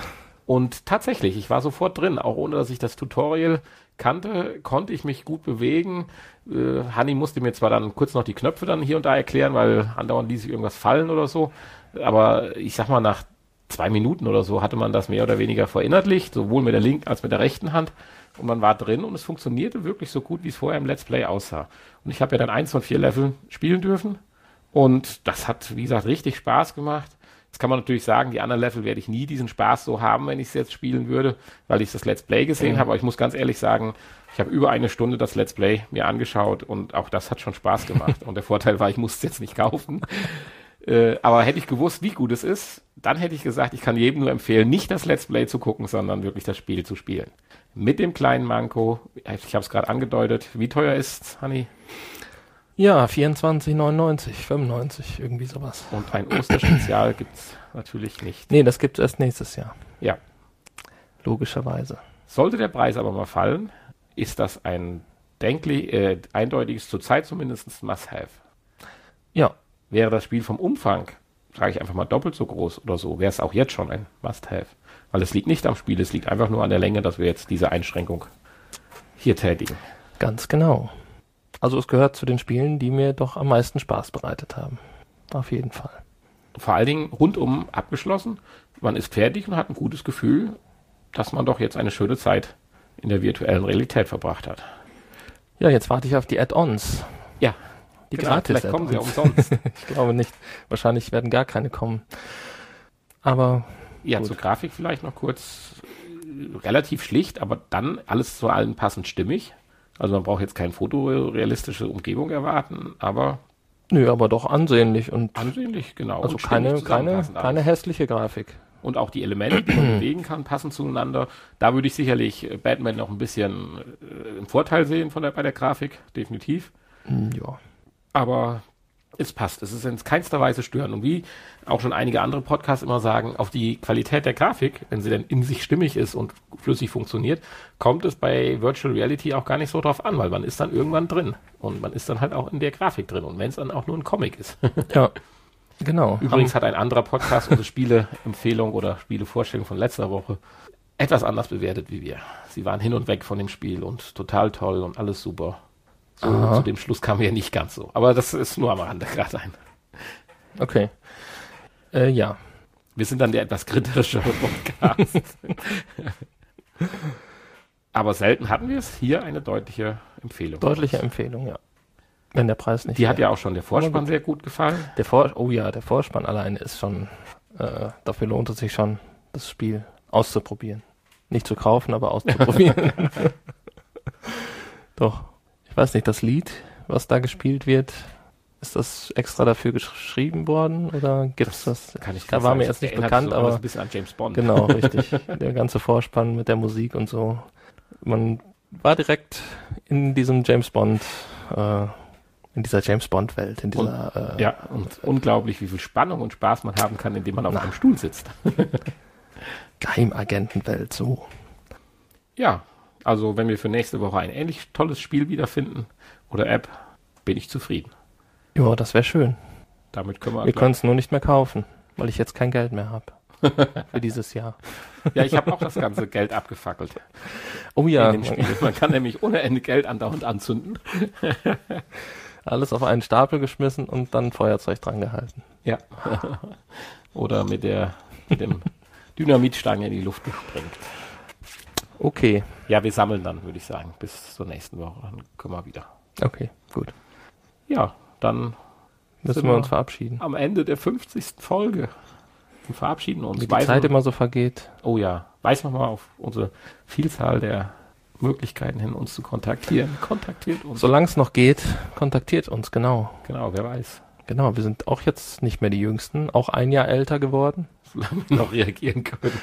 Und tatsächlich, ich war sofort drin, auch ohne dass ich das Tutorial kannte, konnte ich mich gut bewegen. Äh, Hanni musste mir zwar dann kurz noch die Knöpfe dann hier und da erklären, weil andauernd ließ sich irgendwas fallen oder so. Aber ich sag mal, nach zwei Minuten oder so hatte man das mehr oder weniger verinnerlicht, sowohl mit der linken als mit der rechten Hand. Und man war drin und es funktionierte wirklich so gut, wie es vorher im Let's Play aussah. Und ich habe ja dann eins von vier Leveln spielen dürfen. Und das hat, wie gesagt, richtig Spaß gemacht. Jetzt kann man natürlich sagen, die anderen Level werde ich nie diesen Spaß so haben, wenn ich es jetzt spielen würde, weil ich das Let's Play gesehen mhm. habe. Aber ich muss ganz ehrlich sagen, ich habe über eine Stunde das Let's Play mir angeschaut und auch das hat schon Spaß gemacht. Und der Vorteil war, ich musste es jetzt nicht kaufen. Äh, aber hätte ich gewusst, wie gut es ist, dann hätte ich gesagt, ich kann jedem nur empfehlen, nicht das Let's Play zu gucken, sondern wirklich das Spiel zu spielen. Mit dem kleinen Manko, ich habe es gerade angedeutet, wie teuer ist's, Hanni? Ja, vierundzwanzig neunundneunzig, fünfundneunzig, irgendwie sowas. Und ein Osterspezial gibt's natürlich nicht. Nee, das gibt's erst nächstes Jahr. Ja. Logischerweise. Sollte der Preis aber mal fallen, ist das ein denklich, äh, eindeutiges, zurzeit zumindest Must-Have. Ja. Wäre das Spiel vom Umfang, sage ich einfach mal doppelt so groß oder so, wäre es auch jetzt schon ein Must-Have. Weil es liegt nicht am Spiel, es liegt einfach nur an der Länge, dass wir jetzt diese Einschränkung hier tätigen. Ganz genau. Also es gehört zu den Spielen, die mir doch am meisten Spaß bereitet haben. Auf jeden Fall. Vor allen Dingen rundum abgeschlossen. Man ist fertig und hat ein gutes Gefühl, dass man doch jetzt eine schöne Zeit in der virtuellen Realität verbracht hat. Ja, jetzt warte ich auf die Add-ons. Ja. Die genau, gratis vielleicht kommen sie ja umsonst. Ich glaube nicht. Wahrscheinlich werden gar keine kommen. Aber ja, gut. Zur Grafik vielleicht noch kurz. Relativ schlicht, aber dann alles zu allen passend stimmig. Also man braucht jetzt keine fotorealistische Umgebung erwarten, aber... Nö, aber doch ansehnlich und... Ansehnlich, genau. Also keine, keine, keine hässliche Grafik. Und auch die Elemente, die man bewegen kann, passen zueinander. Da würde ich sicherlich Batman noch ein bisschen äh, im Vorteil sehen von der, bei der Grafik, definitiv. Ja. Aber es passt. Es ist in keinster Weise störend. Und wie auch schon einige andere Podcasts immer sagen, auf die Qualität der Grafik, wenn sie denn in sich stimmig ist und flüssig funktioniert, kommt es bei Virtual Reality auch gar nicht so drauf an, weil man ist dann irgendwann drin. Und man ist dann halt auch in der Grafik drin. Und wenn es dann auch nur ein Comic ist. Ja. Genau. Übrigens hat ein anderer Podcast unsere Spieleempfehlung oder Spielevorstellung von letzter Woche etwas anders bewertet wie wir. Sie waren hin und weg von dem Spiel und total toll und alles super. So, Aha. zu dem Schluss kamen wir nicht ganz so. Aber das ist nur am Rande gerade ein. Okay. Äh, ja. Wir sind dann der etwas kritischere Podcast. Aber selten hatten wir es. Hier eine deutliche Empfehlung. Deutliche Empfehlung, ja. Wenn der Preis nicht... Die hat ja auch schon der Vorspann sehr gut gefallen. Der Vor oh ja, der Vorspann alleine ist schon... Äh, dafür lohnt es sich schon, das Spiel auszuprobieren. Nicht zu kaufen, aber auszuprobieren. Doch. Ich weiß nicht, das Lied, was da gespielt wird, ist das extra dafür geschrieben worden oder gibt's das? das kann ich da war mir jetzt nicht bekannt, so aber ein bisschen an James Bond. Genau, richtig. Der ganze Vorspann mit der Musik und so. Man war direkt in diesem James Bond, äh, in dieser James Bond Welt, in dieser. Und, äh, ja, und äh, unglaublich, wie viel Spannung und Spaß man haben kann, indem man auf Na. einem Stuhl sitzt. Geheimagentenwelt, so. Ja, also wenn wir für nächste Woche ein ähnlich tolles Spiel wiederfinden oder App, bin ich zufrieden. Ja, das wäre schön. Damit können wir. Wir können es nur nicht mehr kaufen, weil ich jetzt kein Geld mehr habe für dieses Jahr. Ja, ich habe auch das ganze Geld abgefackelt. Oh ja, In dem Spiel. Man kann nämlich ohne Ende Geld andauernd anzünden. alles auf einen Stapel geschmissen und dann Feuerzeug dran gehalten. Ja. Oder mit der mit dem Dynamitstange in die Luft gesprengt. Okay, Ja, wir sammeln dann, würde ich sagen, bis zur nächsten Woche. Dann können wir wieder. okay, gut. Ja, dann Müssen Sind wir wir uns verabschieden. am Ende der fünfzigsten Folge und verabschieden uns. Wie die Weisen- Zeit immer so vergeht. Oh ja, weisen wir mal auf unsere Vielzahl der Möglichkeiten hin, uns zu kontaktieren. Kontaktiert uns. Solange es noch geht, kontaktiert uns, genau. Genau, wer weiß. Genau, wir sind auch jetzt nicht mehr die Jüngsten, auch ein Jahr älter geworden. Solange wir noch reagieren können.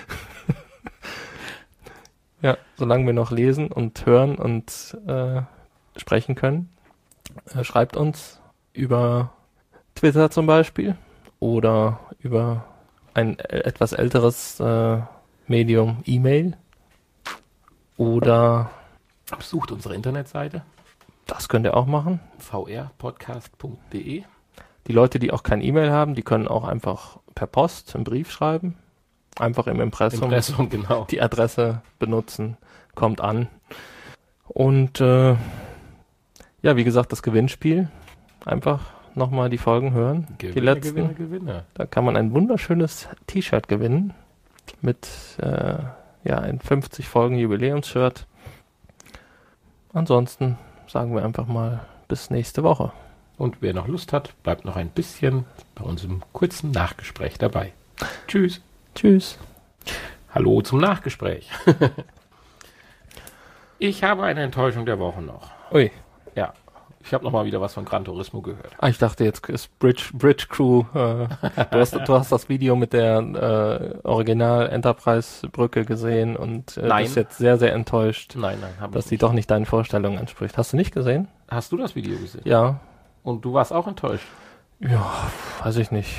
Ja, solange wir noch lesen und hören und äh, sprechen können. Äh, schreibt uns über Twitter zum Beispiel oder über ein äh, etwas älteres äh, Medium E-Mail oder Besucht unsere Internetseite das könnt ihr auch machen. v r podcast punkt d e. Die Leute, die auch kein E-Mail haben, die können auch einfach per Post einen Brief schreiben. Einfach im Impressum, Impressum, genau. die Adresse benutzen, kommt an. Und äh, ja, wie gesagt, das Gewinnspiel. Einfach nochmal die Folgen hören. Gewinne, die letzten. Gewinne, Gewinne. Da kann man ein wunderschönes T-Shirt gewinnen. Mit äh, ja, ein fünfzig Folgen Jubiläumsshirt. Ansonsten sagen wir einfach mal bis nächste Woche. Und wer noch Lust hat, bleibt noch ein bisschen bei unserem kurzen Nachgespräch dabei. Tschüss. Tschüss. Hallo zum Nachgespräch. Ich habe eine Enttäuschung der Woche noch. Ui. Ja, ich habe noch mal wieder was von Gran Turismo gehört. Ah, ich dachte, jetzt ist Bridge, Bridge Crew. Äh, du, hast, du hast das Video mit der äh, Original-Enterprise-Brücke gesehen und äh, Nein. bist jetzt sehr, sehr enttäuscht, Nein, nein, habe dass ich die nicht. doch nicht deinen Vorstellungen entspricht. Hast du nicht gesehen? Hast du das Video gesehen? Ja. Und du warst auch enttäuscht? Ja, weiß ich nicht.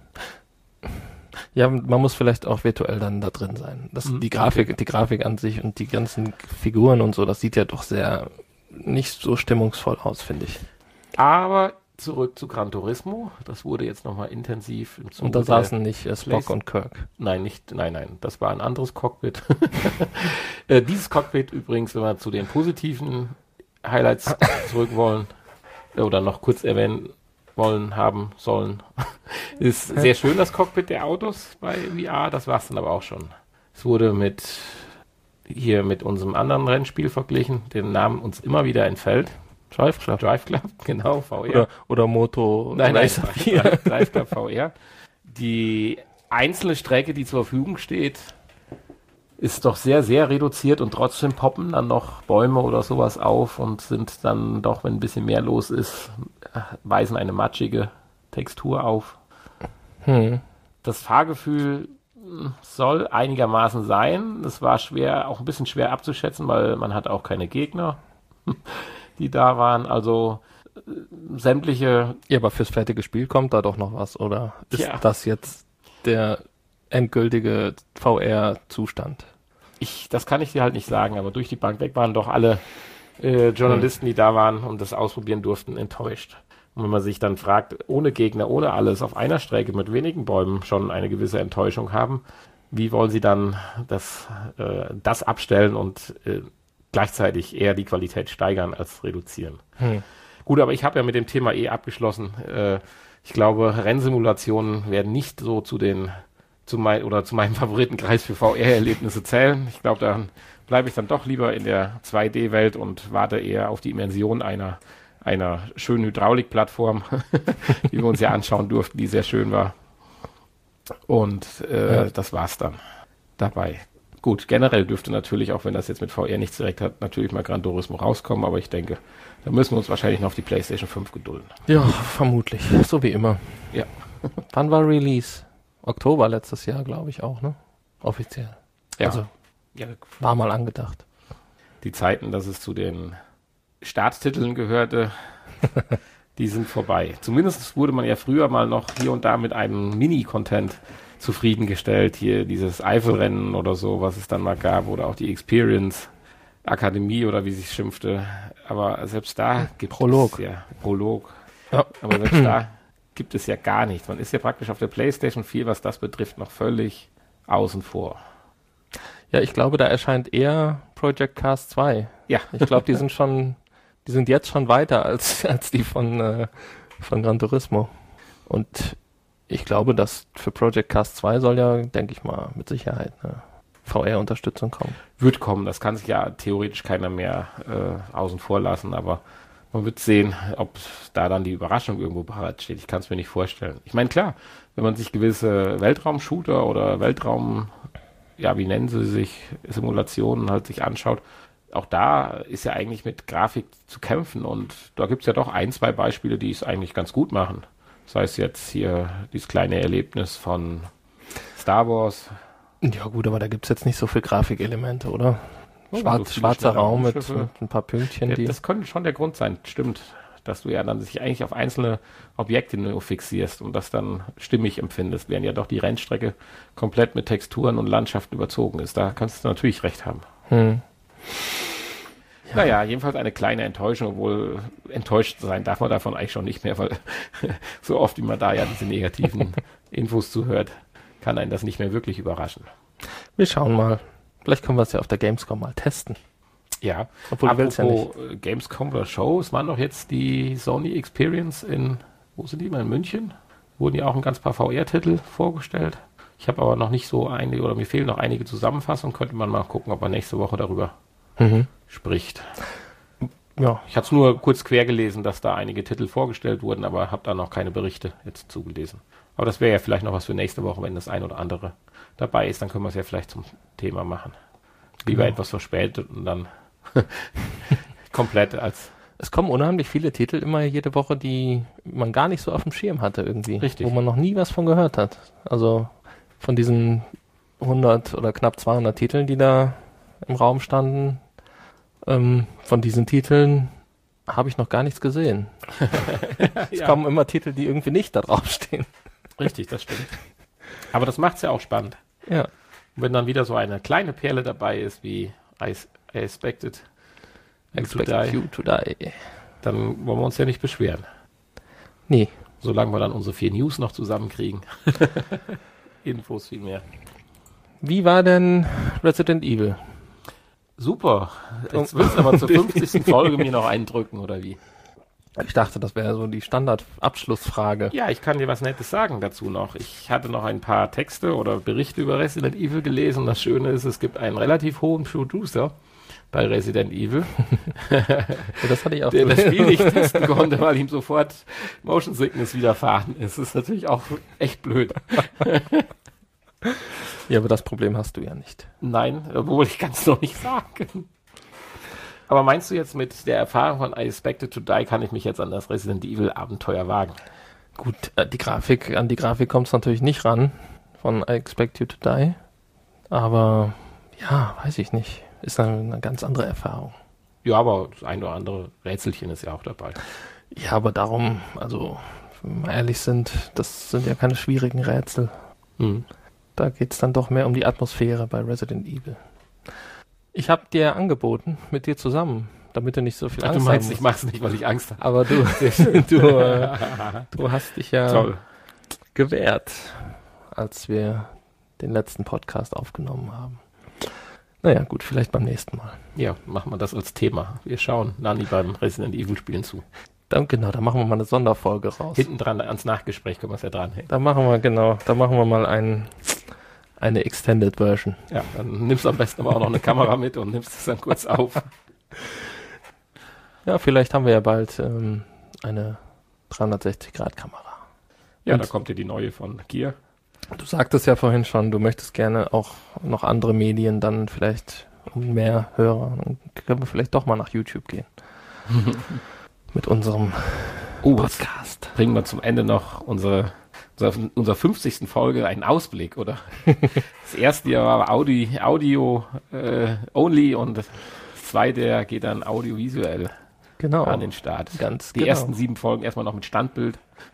Ja, man muss vielleicht auch virtuell dann da drin sein. Das, Mhm. die Grafik, die Grafik an sich und die ganzen Figuren und so, das sieht ja doch sehr nicht so stimmungsvoll aus, finde ich. Aber zurück zu Gran Turismo. Das wurde jetzt nochmal intensiv im Zuge Und da der- saßen nicht äh, Spock Place- und Kirk. Nein, nicht, nein, nein, das war ein anderes Cockpit. äh, dieses Cockpit übrigens, wenn wir zu den positiven Highlights zurück wollen, äh, oder noch kurz erwähnen wollen, haben sollen, ist sehr schön das Cockpit der Autos bei V R, das war es dann aber auch schon. Es wurde mit, hier mit unserem anderen Rennspiel verglichen, den Namen uns immer wieder entfällt. Drive Club. Drive Club, genau, V R. Oder, oder Moto Nein, nein, Racer vier. Drive Drive Club V R. Die einzelne Strecke, die zur Verfügung steht, ist doch sehr, sehr reduziert und trotzdem poppen dann noch Bäume oder sowas auf und sind dann doch, wenn ein bisschen mehr los ist, äh, weisen eine matschige Textur auf. Hm. Das Fahrgefühl mh, soll einigermaßen sein. Es war schwer, auch ein bisschen schwer abzuschätzen, weil man hat auch keine Gegner, die da waren. Also äh, sämtliche Ja, aber fürs fertige Spiel kommt da doch noch was, oder? Ist Tja. das jetzt der endgültige V R-Zustand? Ich, das kann ich dir halt nicht sagen, aber durch die Bank weg waren doch alle äh, Journalisten, die da waren und das ausprobieren durften, enttäuscht. Und wenn man sich dann fragt, ohne Gegner, ohne alles, auf einer Strecke mit wenigen Bäumen schon eine gewisse Enttäuschung haben, wie wollen sie dann das, äh, das abstellen und äh, gleichzeitig eher die Qualität steigern als reduzieren? Hm. Gut, aber ich habe ja mit dem Thema eh abgeschlossen. Äh, ich glaube, Rennsimulationen werden nicht so zu den zu mein, oder zu meinem Favoritenkreis für V R-Erlebnisse zählen. Ich glaube, dann bleibe ich dann doch lieber in der zwei D-Welt und warte eher auf die Immersion einer einer schönen Hydraulikplattform, die wir uns ja anschauen durften, die sehr schön war. Und äh, ja. das war's dann dabei. Gut, generell dürfte natürlich, auch wenn das jetzt mit V R nichts direkt hat, natürlich mal Gran Turismo rauskommen, aber ich denke, da müssen wir uns wahrscheinlich noch auf die PlayStation fünf gedulden. Ja, vermutlich. So wie immer. Ja. Wann war Release? Oktober letztes Jahr, glaube ich auch, ne? Offiziell. Ja. Also, ja. war mal angedacht. Die Zeiten, dass es zu den Starttiteln gehörte, die sind vorbei. Zumindest wurde man ja früher mal noch hier und da mit einem Mini-Content zufriedengestellt. Hier dieses Eifelrennen oder so, was es dann mal gab, oder auch die Experience Akademie oder wie sie es schimpfte. Aber selbst da gibt Prolog. es ja Prolog. Ja. Aber selbst da gibt es ja gar nichts. Man ist ja praktisch auf der PlayStation vier, was das betrifft, noch völlig außen vor. Ja, ich glaube, da erscheint eher Project Cars zwei. Ja. Ich glaube, die sind schon, die sind jetzt schon weiter als, als die von, äh, von Gran Turismo. Und ich glaube, dass für Project Cars zwei soll ja, denke ich mal, mit Sicherheit eine V R-Unterstützung kommen. Wird kommen, das kann sich ja theoretisch keiner mehr äh, außen vor lassen, aber man wird sehen, ob da dann die Überraschung irgendwo bereitsteht. Ich kann es mir nicht vorstellen. Ich meine, klar, wenn man sich gewisse Weltraum-Shooter oder Weltraum, ja, wie nennen sie sich, Simulationen halt sich anschaut, auch da ist ja eigentlich mit Grafik zu kämpfen und da gibt es ja doch ein, zwei Beispiele, die es eigentlich ganz gut machen. Sei es jetzt hier dieses kleine Erlebnis von Star Wars. Ja gut, aber da gibt es jetzt nicht so viele Grafikelemente, oder? Oh, Schwarz, schwarzer Raum mit, mit ein paar Pünktchen. Ja, die das könnte schon der Grund sein, stimmt. Dass du ja dann sich eigentlich auf einzelne Objekte nur fixierst und das dann stimmig empfindest, während ja doch die Rennstrecke komplett mit Texturen und Landschaften überzogen ist. Da kannst du natürlich recht haben. Hm. Ja. Naja, jedenfalls eine kleine Enttäuschung, obwohl enttäuscht sein darf man davon eigentlich schon nicht mehr, weil so oft, wie man da ja diese negativen Infos zuhört, kann einen das nicht mehr wirklich überraschen. Wir schauen mal. Vielleicht können wir es ja auf der Gamescom mal testen. Ja, obwohl apropos ja nicht. Gamescom oder Show, es waren doch jetzt die Sony Experience in, wo sind die mal, in München? Wurden ja auch ein ganz paar V R-Titel vorgestellt. Ich habe aber noch nicht so einige, oder mir fehlen noch einige Zusammenfassungen, könnte man mal gucken, ob man nächste Woche darüber mhm. spricht. Ja. Ich hatte es nur kurz quer gelesen, dass da einige Titel vorgestellt wurden, aber habe da noch keine Berichte jetzt zugelesen. Aber das wäre ja vielleicht noch was für nächste Woche, wenn das ein oder andere dabei ist, dann können wir es ja vielleicht zum Thema machen. Lieber genau. etwas verspätet und dann komplett als... Es kommen unheimlich viele Titel immer jede Woche, die man gar nicht so auf dem Schirm hatte irgendwie. Richtig. Wo man noch nie was von gehört hat. Also von diesen hundert oder knapp zweihundert Titeln, die da im Raum standen, ähm, von diesen Titeln habe ich noch gar nichts gesehen. Es ja. kommen immer Titel, die irgendwie nicht da draufstehen. Richtig, das stimmt. Aber das macht es ja auch spannend. Ja. Und wenn dann wieder so eine kleine Perle dabei ist, wie I, I Expected, Expected You to Die, dann wollen wir uns ja nicht beschweren. Nee. Solange wir dann unsere vier News noch zusammenkriegen. Infos viel mehr. Wie war denn Resident Evil? Super. Jetzt willst du aber zur fünfzigsten Folge mir noch eindrücken, oder wie? Ich dachte, das wäre so die Standardabschlussfrage. Ja, ich kann dir was Nettes sagen dazu noch. Ich hatte noch ein paar Texte oder Berichte über Resident Evil gelesen. Das Schöne ist, es gibt einen relativ hohen Producer bei Resident Evil. Ja, das hatte ich auch. Der das Spiel nicht testen konnte, weil ihm sofort Motion Sickness widerfahren ist. Das ist natürlich auch echt blöd. Ja, aber das Problem hast du ja nicht. Nein, obwohl ich kann es noch nicht sagen. Aber meinst du jetzt mit der Erfahrung von I Expected to Die kann ich mich jetzt an das Resident Evil Abenteuer wagen? Gut, die Grafik, an die Grafik kommt es natürlich nicht ran von I Expect You to Die. Aber ja, weiß ich nicht. Ist eine, eine ganz andere Erfahrung. Ja, aber das ein oder andere Rätselchen ist ja auch dabei. Ja, aber darum, also, wenn wir ehrlich sind, das sind ja keine schwierigen Rätsel. Mhm. Da geht es dann doch mehr um die Atmosphäre bei Resident Evil. Ich habe dir angeboten, mit dir zusammen damit du nicht so viel Ach, Angst du meinst, haben ich mach's nicht, weil ich Angst habe. Aber du, du, äh, du hast dich ja Toll. gewehrt, als wir den letzten Podcast aufgenommen haben. Naja, gut, vielleicht beim nächsten Mal. Ja, machen wir das als Thema. Wir schauen Nani beim Resident Evil Spielen zu. Dann, genau, da machen wir mal eine Sonderfolge raus. Hinten dran ans Nachgespräch können wir es ja dranhängen. Da machen wir, genau, da machen wir mal ein, eine Extended Version. Ja, dann nimmst du am besten aber auch noch eine Kamera mit und nimmst es dann kurz auf. Ja, vielleicht haben wir ja bald ähm, eine dreihundertsechzig Grad Kamera. Ja, Und da kommt ja die neue von Gear. Du sagtest ja vorhin schon, du möchtest gerne auch noch andere Medien dann vielleicht um mehr Hörer. Dann können wir vielleicht doch mal nach YouTube gehen. Mit unserem Oh, Podcast. Bringen wir zum Ende noch unsere, unsere, unserer fünfzigsten Folge einen Ausblick, oder? Das erste Jahr war Audi, Audio äh, only und das zweite geht dann audiovisuell Genau. an den Start. Ganz Die genau. ersten sieben Folgen erstmal noch mit Standbild.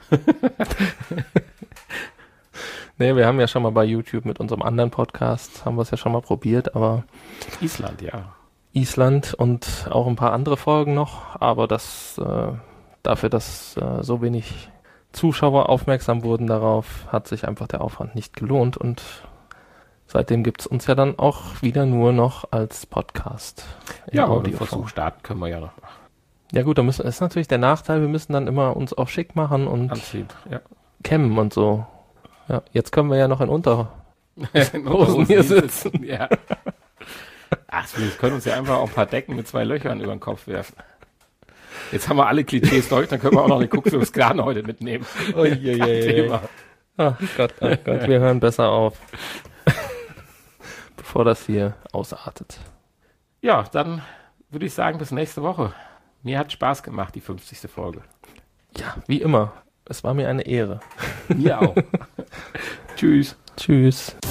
Nee, wir haben ja schon mal bei YouTube mit unserem anderen Podcast, haben wir es ja schon mal probiert, aber Island, ja. Island und auch ein paar andere Folgen noch, aber das äh, dafür, dass äh, so wenig Zuschauer aufmerksam wurden darauf, hat sich einfach der Aufwand nicht gelohnt und seitdem gibt es uns ja dann auch wieder nur noch als Podcast. Ja, aber den Audioform. Versuch starten können wir ja noch Ja gut, da müssen, ist natürlich der Nachteil, wir müssen dann immer uns auch schick machen und anziehen. Ja. cammen und so. Ja, jetzt können wir ja noch in Unter In Hosen hier sitzen. Ja. Ach, wir können uns ja einfach auch ein paar Decken mit zwei Löchern über den Kopf werfen. Jetzt haben wir alle Klischees durch, dann können wir auch noch eine Kuckucksklane heute mitnehmen. Oh, je, je, Kein je. Thema. Ach Gott, ach Gott, wir hören besser auf, bevor das hier ausartet. Ja, dann würde ich sagen, bis nächste Woche. Mir hat Spaß gemacht, die fünfzigste Folge. Ja, wie immer. Es war mir eine Ehre. Mir auch. Tschüss. Tschüss.